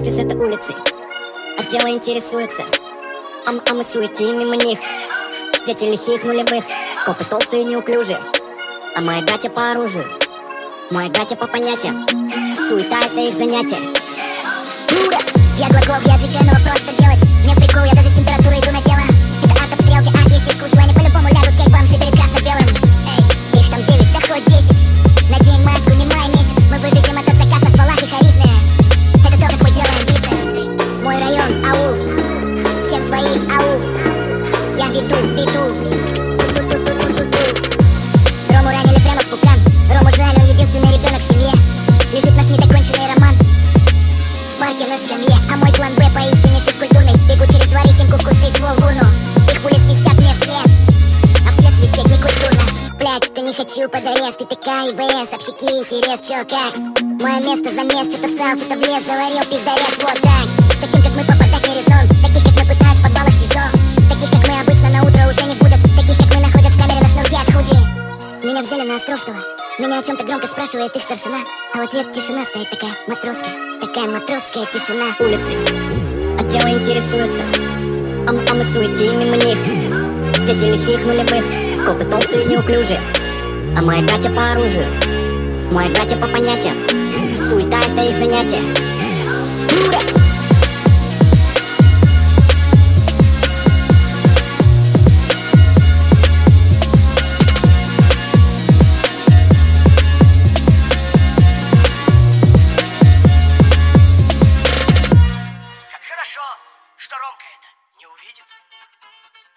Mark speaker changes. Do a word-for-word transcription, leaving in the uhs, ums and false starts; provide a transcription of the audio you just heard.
Speaker 1: Офис — это улицы, а дело интересуется. А, м- а мы суетим мимо них. Дети лихих нулевых, копы толстые и неуклюжие. А мои братья по оружию, мои братья по понятиям. Суета — это их занятие.
Speaker 2: Я глагол, я отвечаю на вопрос, что делать. Мне в прикол, я даже с температурой иду на дело. Это арт-обстрелки, арт есть искусство. Они по-любому лягут, как бомжи перед красно-белым. Эй, их там девять, да хоть десять. Надень маску, не май месяц. Мы вывезем этот заказ на стволах и харизме. Это то, как мы делаем бизнес. Мой район, аул, всем своим, ау. Я веду, беду. Рому ранили прямо в пукан. Рому жаль, он единственный ребенок в семье. Лежит наш недоконченный роман в парке на скамье. А мой план Б поистине физкультурный. Бегу через два рисинку вкусный ствол в урну. Их пули свистят мне вслед, а вслед свистеть некультурно. Блять, что не хочу под арест. Ты такая ИВС, общики, интерес, чё как? Мое место замес, что-то встал, что-то в лес, заварил пиздарез, вот так. Таким, как мы, попадать не резон. Таких, как мы, пытают в подвалах СИЗО. Таких, как мы, обычно на утро уже не будет. Таких, как мы, находят в камере на шнурке от худи. Меня взяли на Островского. Меня о чем-то громко спрашивает их старшина. А в ответ тишина стоит такая матросская. Такая матросская тишина.
Speaker 1: Улицы, а дело интересуется. А, м- а мы суетим мимо них. Дети лихих нулевых, копы толстые и неуклюжие. А мои братья по оружию, мои братья по понятиям. Суета — это их занятие.
Speaker 3: Хорошо, что Ромка это не увидит.